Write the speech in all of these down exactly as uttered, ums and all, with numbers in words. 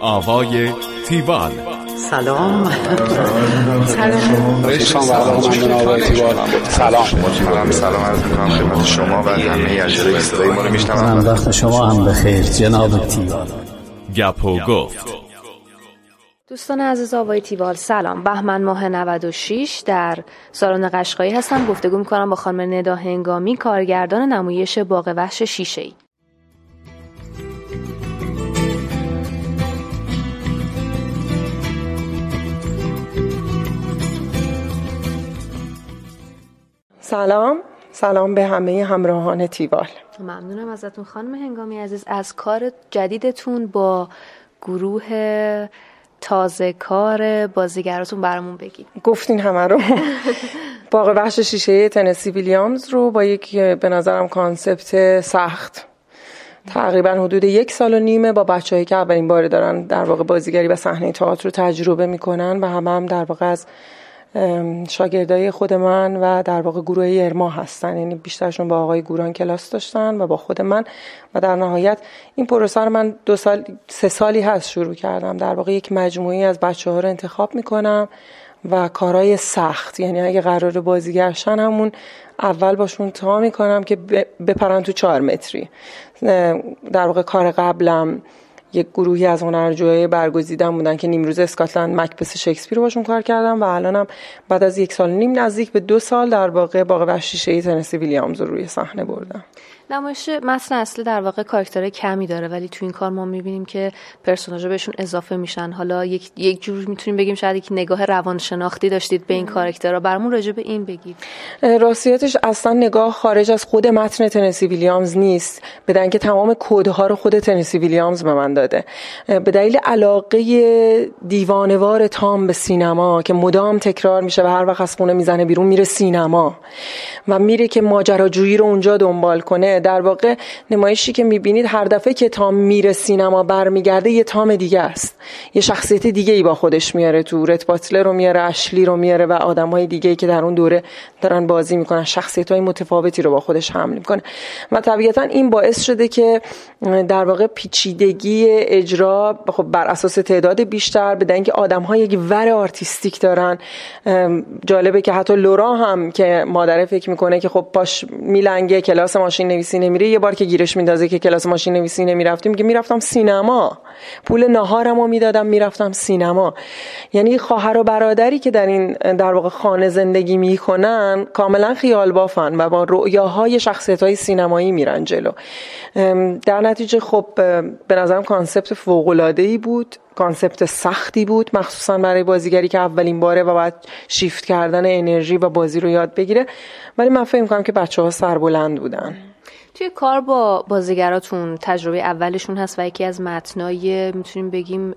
آوای تیوال. سلام. سلام. سلام. سلام. سلام عرض می‌کنم خدمت شما و همه اجرای صدای ما رو میشنوم. وقت شما هم بخیر جناب تیوال. گپ و گفت. دوستان عزیز آوای تیوال سلام. بهمن ماه نود و شش در سالن قشقایی هستم. گفتگو می‌کنم با خانم ندا هنگامی، کارگردان نمایش باغ وحش شیشه‌ای. سلام. سلام به همه همراهان تیوال. ممنونم ازتون خانم هنگامی عزیز. از کار جدیدتون با گروه تازه کار بازیگراتون برامون بگید. گفتین همه رو. باغ وحش شیشه‌ای تنسی ویلیامز رو با یک به نظرم کانسپت سخت تقریبا حدود یک سال و نیمه با بچه‌هایی که اولین بار دارن در واقع بازیگری و صحنه تئاتر رو تجربه میکنن و همه هم در واقع از شاگردای خود من و در واقع گروه ارما هستن، یعنی بیشترشون با آقای گوران کلاس داشتن و با خود من و در نهایت این پروسه رو من دو سال سه سالی هست شروع کردم. در واقع یک مجموعی از بچه‌ها رو انتخاب میکنم و کارهای سخت، یعنی اگه قرار بازیگرشن همون اول باشون تا میکنم که بپرن تو چهار متری. در واقع کار قبلم یک گروهی از هنرجوهای برگزیدن بودن که نیمروز اسکاتلند مکبث شکسپیر رو باشون کار کردم و الانم بعد از یک سال نیم نزدیک به دو سال در واقع باغ وحش شیشه‌ای تنسی ویلیامز رو روی صحنه بردم. نمایش متن اصلی در واقع کاراکترهای کمی داره ولی تو این کار ما میبینیم که پرسوناژها بهشون اضافه میشن. حالا یک یک جور میتونیم بگیم شاید یک نگاه روانشناختی داشتید به این کاراکترها، برامون راجع به این بگید. راستیتش اصلا نگاه خارج از خود متن تنسی ویلیامز نیست، بدن که تمام کدها رو خود تنسی ویلیامز به من داده. به دلیل علاقه دیوانه‌وار تام به سینما که مدام تکرار میشه و هر وقت از خونه میزنه بیرون میره سینما و میره که ماجراجویی رو اونجا دنبال کنه. در واقع نمایشی که میبینید هر دفعه که تام میره سینما برمیگرده یه تام دیگه است، یه شخصیت دیگه ای با خودش میاره. تو رت باتلر رو میاره، اشلی رو میاره و آدمای دیگه ای که در اون دوره دارن بازی میکنن، شخصیت‌های متفاوتی رو با خودش حمل میکنه و طبیعتا این باعث شده که در واقع پیچیدگی اجرا خب بر اساس تعداد بیشتر بدن که آدم‌ها یک ور آرتیستیک دارن. جالبه که حتی لورا هم که مادره فکر میکنه که خب پاش میلنگه کلاس ماشین نویسی نمیره، یه بار که گیرش میندازه که کلاس ماشین نویسی نمیرفتیم که میرفتم سینما، پول ناهارمو میدادم میرفتم سینما. یعنی خواهر و برادری که در این در واقع خانه زندگی میکنن کاملا خیال بافن و با رؤیاهای شخصیت‌های سینمایی میرن جلو. در نتیجه خب به نظرم کانسپت فوق‌العاده‌ای بود، کانسپت سختی بود مخصوصا برای بازیگری که اولین باره و باید شیفت کردن انرژی و بازی رو یاد بگیره، ولی من فکر می‌کنم که بچه‌ها سربلند بودن. توی کار با بازیگراتون تجربه اولشون هست و یکی از متنای میتونیم بگیم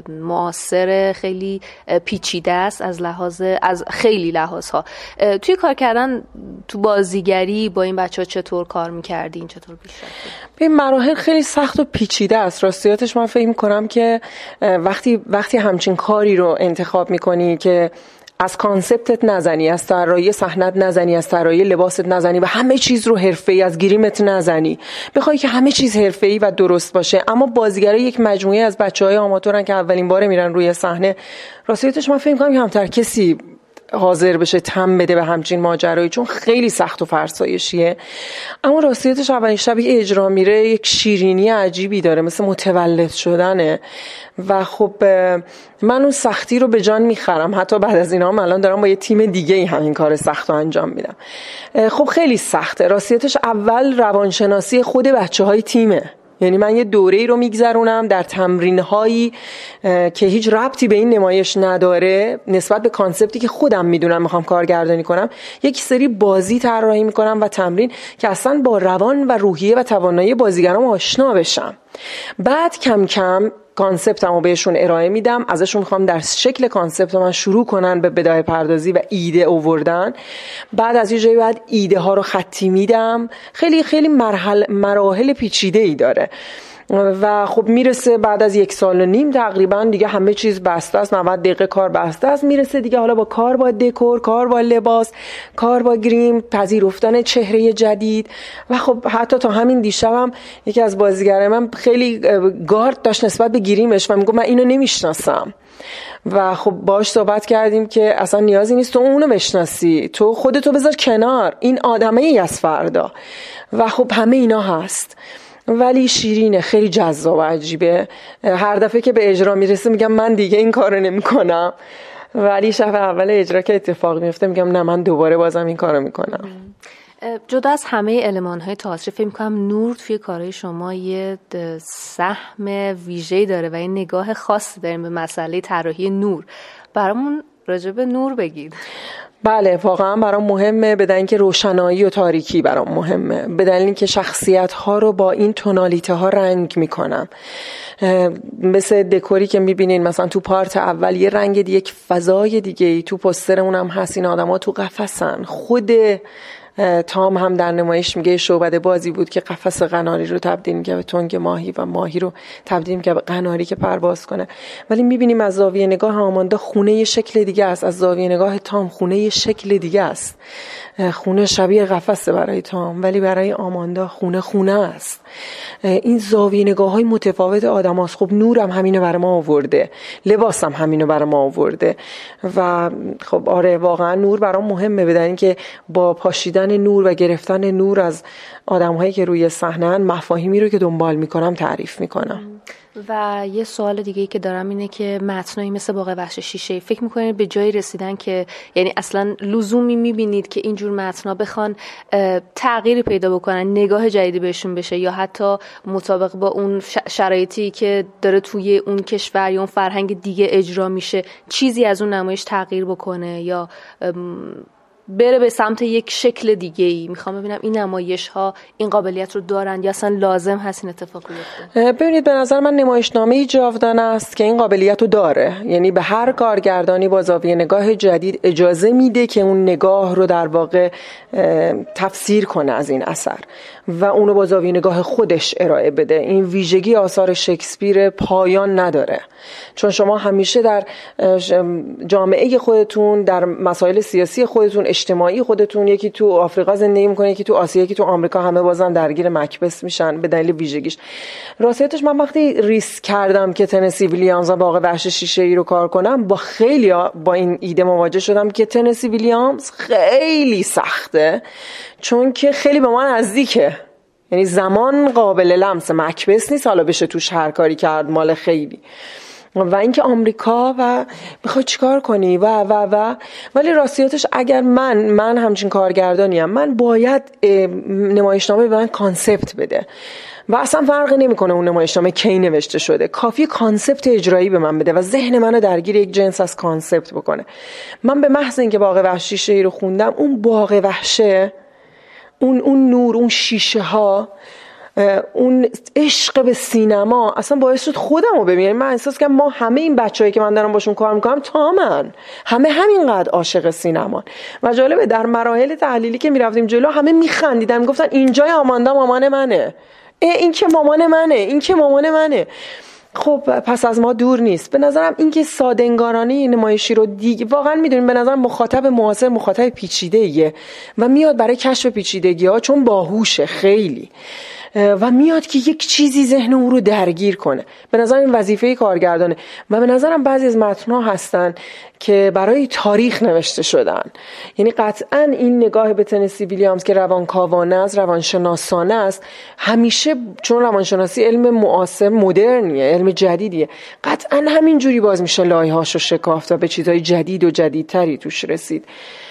معاصر خیلی پیچیده است از لحاظ از خیلی لحاظها. توی کار کردن تو بازیگری با این بچه‌ها چطور کار می‌کردین؟ چطور پیش رفتین؟ به مراحل خیلی سخت و پیچیده است. راستیاتش من فکر می‌کنم که وقتی وقتی همچین کاری رو انتخاب می‌کنی که از کانسپتت نزنی، از طراحی صحنت نزنی، از طراحی لباست نزنی و همه چیز رو حرفه‌ای از گریمت نزنی، بخوای که همه چیز حرفه‌ای و درست باشه، اما بازیگرای یک مجموعه از بچه‌های آماتورن که اولین باره میرن روی صحنه، راستیتش من فکر می‌کنم که همتر کسی حاضر بشه تم بده به همچین ماجرایی، چون خیلی سخت و فرسایشیه. اما راستیتش اولین شبی اجرا میره یک شیرینی عجیبی داره، مثل متولد شدنه و خب من اون سختی رو به جان میخرم. حتی بعد از اینا هم الان دارم با یه تیم دیگه ای همین کار سخت رو انجام میدم. خب خیلی سخته. راستیتش اول روانشناسی خود بچه‌های تیمه، یعنی من یه دوره‌ای رو میگذرونم در تمرین‌هایی که هیچ ربطی به این نمایش نداره نسبت به کانسپتی که خودم میدونم میخوام کارگردانی کنم، یک سری بازی طراحی میکنم و تمرین که اصلا با روان و روحیه و توانایی بازیگرام آشنا بشم. بعد کم کم کانسپتمو بهشون ارائه میدم، ازشون میخوام در شکل کانسپت من شروع کنن به بدایه پردازی و ایده آوردن. بعد از یه جایی بعد ایده ها رو خطی میدم. خیلی خیلی مرحله مراحل پیچیده ای داره. و خب میرسه بعد از یک سال و نیم تقریبا دیگه همه چیز بسته است، نود دقیقه کار بسته است، میرسه دیگه حالا با کار با دکور، کار با لباس، کار با گریم، پذیرفتن چهره جدید. و خب حتی تا همین دیشبم یکی از بازیگرای من خیلی گارد داشت نسبت به گریمش و میگه من اینو نمیشناسم و خب باهاش صحبت کردیم که اصلا نیازی نیست تو اونو بشناسی، تو خودتو بذار کنار، این آدمه ای از فردا. و خب همه اینا هست ولی شیرینه، خیلی جذاب و عجیبه. هر دفعه که به اجرا میرسه میگم من دیگه این کارو نمیکنم، ولی شب اول اجرا که اتفاق میفته میگم نه من دوباره بازم این کارو میکنم. جدا از همه المان‌های تئاتر فکر می‌کنم نور توی کارهای شما یه سهم ویژه‌ای داره و این نگاه خاصی داریم به مسئله طراحی نور. برامون راجع به نور بگید. بله واقعا برام مهمه، بدن اینکه روشنایی و تاریکی برام مهمه، بدن اینکه شخصیت ها رو با این تونالیته ها رنگ میکنم. مثل دکوری که میبینین مثلا تو پارت اول یه رنگ دیگه، یک فضای دیگه ای، تو پوسترمون هم هست این آدم ها تو قفسن. خود تام هم در نمایش میگه شعبده بازی بود که قفس قناری رو تبدیل میکنه به تنگ ماهی و ماهی رو تبدیل میکنه به قناری که پرواز کنه. ولی میبینیم از زاویه نگاه آماندا خونه یه شکل دیگه است، از زاویه نگاه تام خونه یه شکل دیگه است. خونه شبیه قفسه برای تام ولی برای آماندا خونه خونه است. این زاویه نگاه های متفاوت آدم هاست. خب نورم همینو برای ما آورده، لباسم همینو برای ما آورده و خب آره واقعا نور برام مهمه، بدن این که با پاشیدن نور و گرفتن نور از آدم هایی که روی صحنه‌ان مفاهیمی رو که دنبال میکنم تعریف میکنم. و یه سوال دیگه ای که دارم اینه که متنایی مثل باغ وحش شیشه فکر میکنید به جایی رسیدن که یعنی اصلا لزومی میبینید که اینجور متنا بخوان تغییری پیدا بکنن، نگاه جدیدی بهشون بشه یا حتی مطابق با اون شرایطی که داره توی اون کشور یا اون فرهنگ دیگه اجرا میشه چیزی از اون نمایش تغییر بکنه یا بره به سمت یک شکل دیگه ای؟ میخوام ببینم این نمایش ها این قابلیت رو دارن یا اصلا لازم هست این اتفاق بیفته. ببینید به نظر من نمایشنامه جاودانه است که این قابلیت رو داره، یعنی به هر کارگردانی با زاویه نگاه جدید اجازه میده که اون نگاه رو در واقع تفسیر کنه از این اثر و اونو با زاویه نگاه خودش ارائه بده. این ویژگی آثار شکسپیر پایان نداره، چون شما همیشه در جامعه خودتون، در مسائل سیاسی خودتون، اجتماعی خودتون، یکی تو آفریقا زندگی میکنه، یکی تو آسیا، یکی تو آمریکا، همه بازم درگیر مکبث میشن به دلیل ویژگیش. راستیتش من وقتی ریسک کردم که تنسی ویلیامز باغ وحش شیشه‌ای رو کار کنم، با خیلی با این ایده مواجه شدم که تنسی ویلیامز خیلی سخته چون که خیلی به ما نزدیکه، یعنی زمان قابل لمس، مکبث نیست حالا بشه توش هر کاری کرد مال خیلی، و اینکه آمریکا و میخوای چیکار کنی و و و ولی راستیاتش اگر من من همچین کارگردانیم، من باید نمایشنامه به من کانسپت بده و اصلا فرقی نمیکنه اون نمایشنامه کی نوشته شده، کافی کانسپت اجرایی به من بده و ذهن منو درگیر یک جنس از کانسپت بکنه. من به محض اینکه باغ وحش شیشه‌ای رو خوندم، اون باغ وحشه، اون اون نور، اون شیشه ها، اون عشق به سینما اصلا باعث شد خودم رو ببینم. من احساس کردم ما همه این بچه‌ای که من دارم باشون کار میکنم تامن، همه همینقدر عاشق سینمان. و جالبه در مراحل تحلیلی که میرفتیم جلو همه میخندیدن، میگفتن اینجای آماندا مامان منه، این که مامان منه، این که مامان منه. خب پس از ما دور نیست. به نظرم این که ساده‌انگارانه نمایشی رو دیگه واقعا میدونیم، به نظر مخاطب معاصر مخاطب پیچیده‌ایه و میاد برای کشف پیچیدگی‌ها چون باهوشه خیلی و میاد که یک چیزی ذهن او رو درگیر کنه. به نظر این وظیفه کارگردانه و به نظرم بعضی از متن‌ها هستن که برای تاریخ نوشته شدن. یعنی قطعاً این نگاه به تنسی ویلیامز که روانکاوانه است، روانشناسانه است، همیشه چون روانشناسی علم معاصر مدرنیه، علم جدیدیه، قطعاً همین جوری باز میشه لایه‌هاشو شکافت و به چیزهای جدید و جدیدتری توش رسید.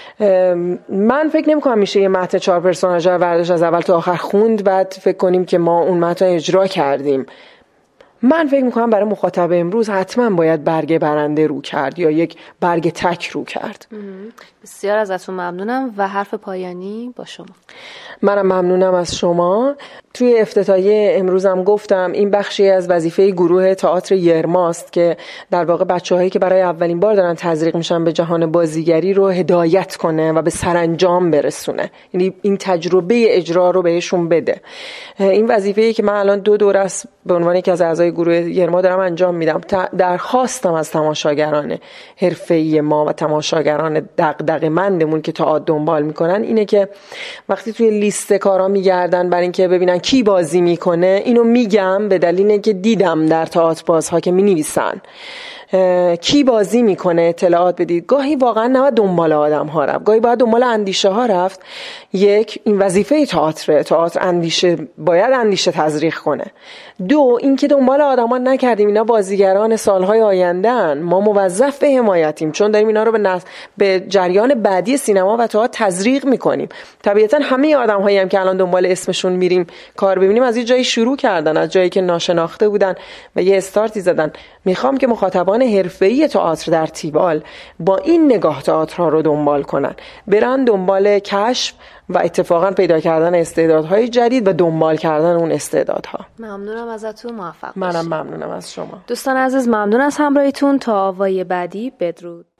من فکر نمی کنم میشه یه متن چهار پرسوناژه رو برداشت از اول تا آخر خوند بعد فکر کنیم که ما اون متن اجرا کردیم. من فکر میکنم برای مخاطب امروز حتما باید برگ برنده رو کرد یا یک برگ تک رو کرد. بسیار ازتون ممنونم و حرف پایانی با شما. منم ممنونم از شما. توی افتتاحیه امروزم گفتم این بخشی از وظیفه گروه تئاتر یرماست که در واقع بچه‌هایی که برای اولین بار دارن تزریق میشن به جهان بازیگری رو هدایت کنه و به سرانجام برسونه، یعنی این تجربه اجرا رو بهشون بده. این وظیفه‌ای که من الان دو دوره است به عنوان یکی از اعضای گروه یرما دارم انجام میدم. درخواستم از تماشاگران حرفه‌ای ما و تماشاگران دغدغه‌مندمون که تئاتر دنبال میکنن اینه که وقتی توی لیست کارا میگردن برای اینکه ببینن کی بازی میکنه، اینو میگم به دلیل اینکه دیدم در تئاتر بازها که مینویسن کی بازی میکنه اطلاعات بدید. گاهی واقعا نباید دنبال آدم ها رفت، گاهی باید دنبال اندیشه ها رفت. یک، این وظیفه تئاتر، تئاتر اندیشه باید اندیشه تزریق کنه. دو، این که دنبال آدم ها نکردیم اینا بازیگران سالهای آینده‌ان، ما موظف به حمایتیم چون داریم اینا رو به نس... به جریان بعدی سینما و تئاتر تزریق میکنیم. طبیعتا همه آدم هایی هم که الان دنبال اسمشون میریم کار ببینیم از یه جایی شروع کردن، از جایی که ناشناخته بودن و یه استارتی زدن. میخوام که مخاطبان حرفه‌ای تئاتر در تیوال با این نگاه تئاترها رو دنبال کنن، برن دنبال کشف و اتفاقا پیدا کردن استعدادهای جدید و دنبال کردن اون استعدادها. ممنونم ازتون، موفق باشید. منم ممنونم از شما. دوستان عزیز ممنون از همراهیتون. تا آوای بعدی، بدرود.